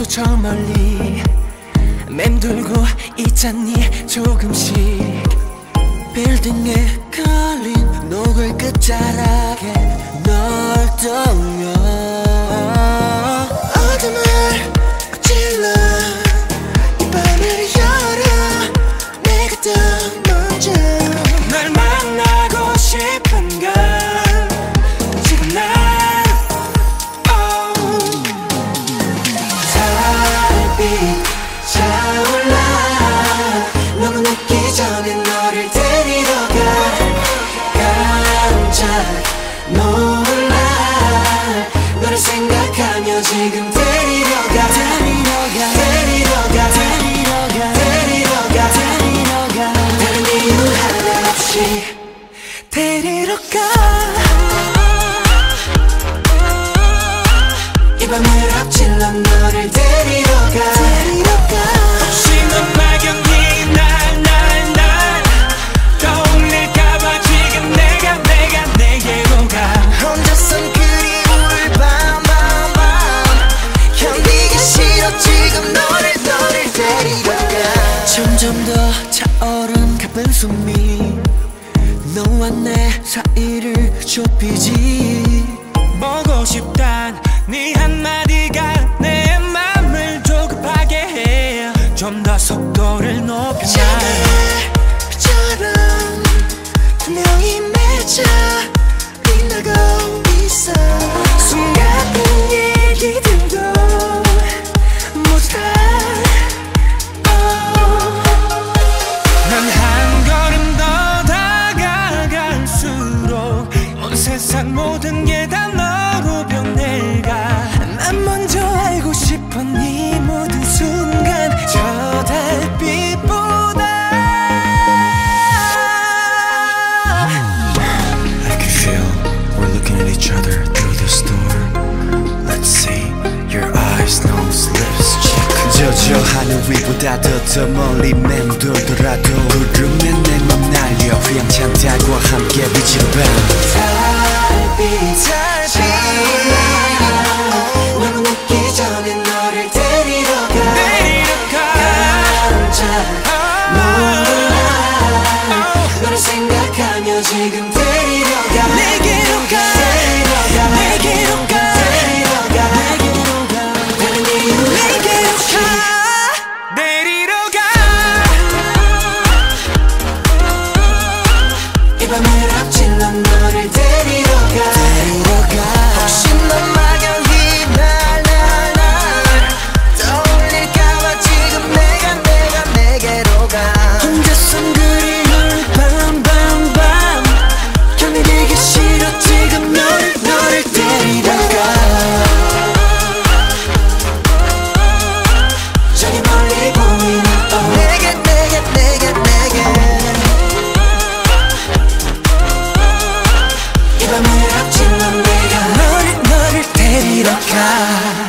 또 저 멀리 맴돌고 있잖니 조금씩. 빌딩에 걸린 노을 끝자락에 널 떠올려. 어둠을 찔러 이 밤을 열어. 내가 더 먼저 널 만나고 싶은걸 지금 난 달빛 차올라. 너무 늦기 전에 너를 데리러 가. 깜짝 놀라. 너를 생각하며 지금 데리러 가. 데리러 가. 데리러 가. 데리러 가. 데리러 가. 데리러 가. 다른 이유 하나 없이 데리러 가. 이 밤을 앞질러 너를 데리러 가. 데리러 가. 혹시 넌 막연히 날 떠올릴까봐 지금 내가 내게로 가. 혼자선 그리울 밤 견디기 싫어 지금 너를 데리러 가. 점점 더 차오른 가쁜 숨이 너와 내 사이를 좁히지. 보고 싶단 네 한마디가 내 맘을 조급하게 해. 좀 더 속도를 높여. 장애처럼 분명히 맺어 린다고 있어. 숨가쁜 얘기들도 모두 다 난 한 걸음 더 다가갈수록 온 세상 모든 게 다 너로 변해가. 난 먼저 알고 싶어 네 모든 순간 저 달빛보다. I can feel we're looking at each other through the storm. Let's see your eyes, nose, lips, cheek. 그저 저 하늘 위보다 더 멀리 맴돌더라도 구름에 내 맘 날려 휘황찬 달과 함께 비친 밤. 달빛 너무 늦기 전에 너를 데리러 가. 깜짝 놀라. 너를 생각하며 지금 데리러 가. 내게로 가. 데리러 가. 내게로 가. 데리러 가. 내게로 가. 다른 이유 내게로 가. 데리러 가. 이 밤을 앞질러 너를 데리러 가. 혹시 넌 막연히 날 떠올릴까봐 지금 내가 내게로 가. 혼자선 그리울 밤 견디기 싫어 지금 너를 데리러 가. 저기 멀리 보이는 내게 이 밤을 앞질러 내가 너를 데리러 가.